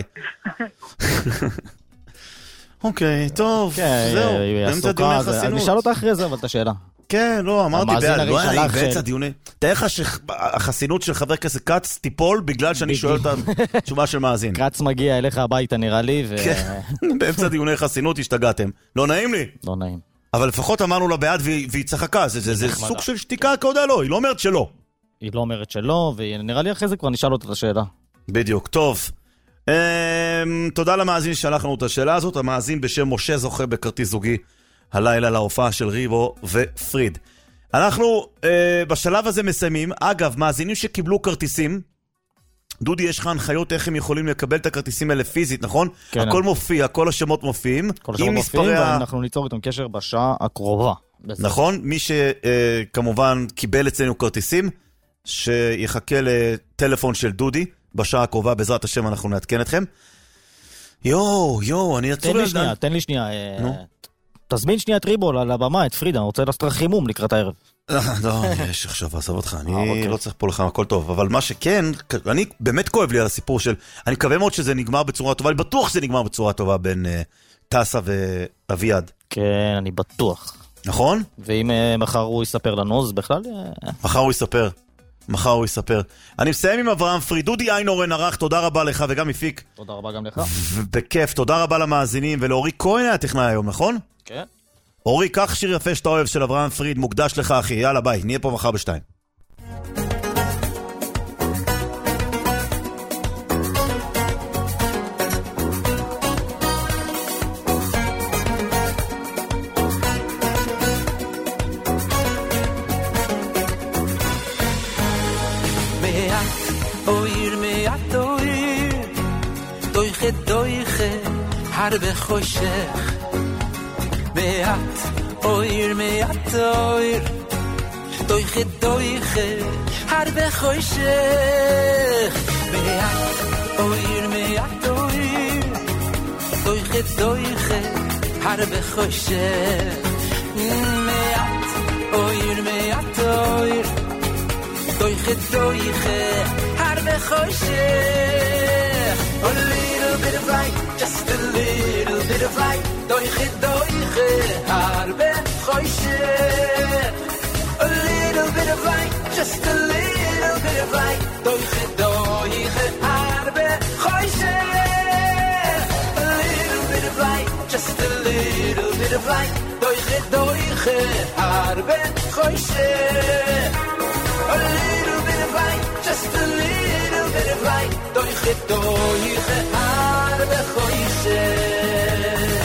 אוקיי, טוב, זהו, באמצע דיוני חסינות. נשאל אותה אחרי זה, אבל את השאלה. כן, לא, אמרתי בעד, לא היה באמצע דיוני... תאר לך שהחסינות של חבר כנסת קץ תיפול בגלל שאני שואל אותם תשובה של מאזין. קץ מגיע אליך הביתה נראה לי, ו... באמצע דיוני חסינות השתגעתם. לא נעים לי? לא נעים. אבל לפחות אמרנו לה בעד והיא צחקה, זה סוג של שתיקה כעודה לא, היא לא אומרת שלא. היא לא אומרת שלא, ונראה לי אחרי זה כבר נשאל אותה את השאלה. בדיוק, טוב. תודה למאזין ששלח לנו את השאלה הזאת, המאזין בשם משה זוכה בכרטיס זוגי הלילה להופעה של ריבו ופריד. אנחנו בשלב הזה מסיימים. אגב, מאזינים שקיבלו כרטיסים, דודי, יש לך הנחיות איך הם יכולים לקבל את הכרטיסים האלה פיזית, נכון? כן. הכל מופיע, כל השמות מופיעים. כל השמות מופיעים, ואנחנו ניצור איתם קשר בשעה הקרובה. נכון? מי שכמובן קיבל אצלנו כרטיסים, שיחכה לטלפון של דודי, בשעה הקרובה, בעזרת השם אנחנו נעדכן אתכם. יואו, יואו, אני אצור תן לי שנייה, תן לי שנייה. תזמין שנייה את ריבו על הבמה, את פרידה, אני רוצה לעשות חימום לקראת הערב. לא, יש עכשיו, עזוב אותך, אני לא צריך פה לך, הכל טוב, אבל מה שכן, אני באמת כואב לי על הסיפור של, אני מקווה מאוד שזה נגמר בצורה טובה, אני בטוח שזה נגמר בצורה טובה בין טסה ואביעד. כן, אני בטוח. נכון? ואם מחר הוא יספר לנו, אז בכלל... מחר הוא יספר. מחר הוא יספר. אני מסיים עם אברהם פריד. דודי איינורן ערך, תודה רבה לך וגם מפיק. תודה רבה גם לך. בכיף, תודה רבה למאזינים, ולאורי כהן היה טכנאי היום, נכון? כן. אורי, קח שיר יפה שאתה אוהב של אברהם פריד, מוקדש לך אחי, יאללה ביי, נהיה פה מחר בשתיים. הרבה חושך מעט אויר מעט אויר דויכה דויכה הרבה חושך מעט אויר מעט אויר דויכה דויכה הרבה חושך מעט אויר מעט אויר דויכה דויכה הרבה חושך A little bit of light, just a little bit of light. Doiche, doiche, harbe choshech. A little bit of light, just a little bit of light. Doiche, doiche, harbe choshech. A little bit of light, just a little bit of light. Doiche, doiche, harbe choshech. A little bit of light, just a little bit of light. Doiche, doiche, harbe choshech.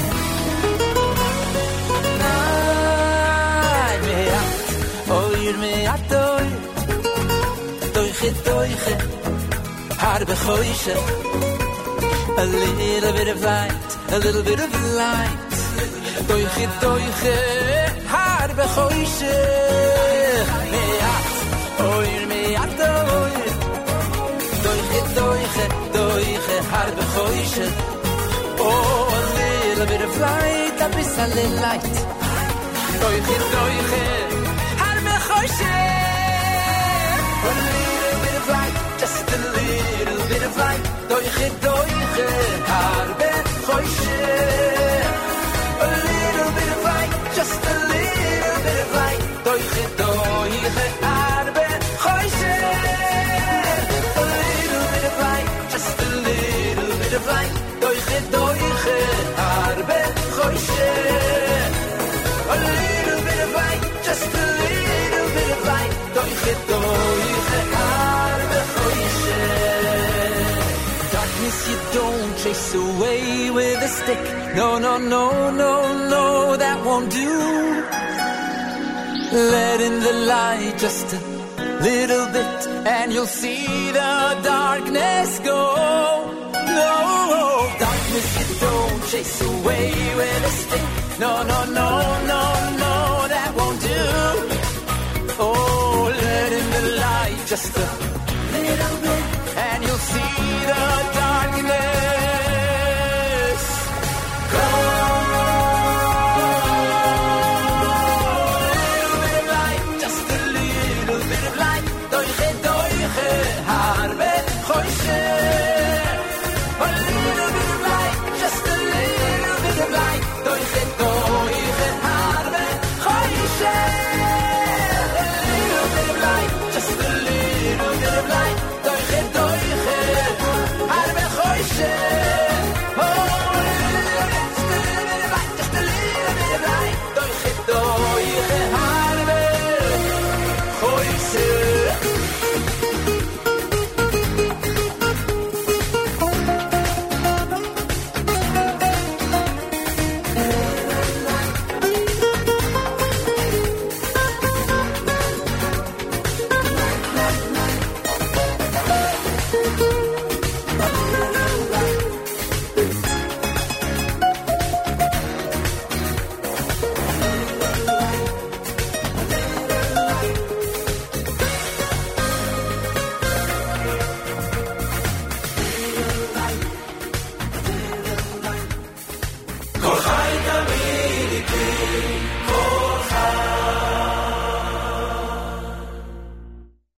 Ay, me'at, oir me'at, oir. Doiche, doiche, harbe choshech. A little bit of light, a little bit of light. Doiche, doiche, harbe choshech. Me'at, oir me'at, oir. Doiche, doiche, doiche, harbe choshech. Oh, a little bit of light, a bissale light. Doiche, doiche, harbe choshech. A little bit of light, just a little bit of light. Doiche, doiche, harbe choshech. A little bit of light, just a little bit of light. Doiche, doiche, harbe choshech. A little bit of light, just a little bit of light. Doiche, doiche, harbe choshech. A little bit of light, just a little bit of light. Doiche, doiche, harbe choshech. Darkness you don't chase away with a stick. No, no, no, no, no, that won't do. Let in the light just a little bit, and you'll see the darkness go. No, darkness you don't chase away with a stick. No, no, no, no, no, that won't do. Oh, let in the light just a little bit, and you'll see the darkness go. Light, just a little bit of light. Doiche, doiche, harbe choishe. Oh, just a little bit of light, just a little bit of light. Doiche, doiche, harbe choishe.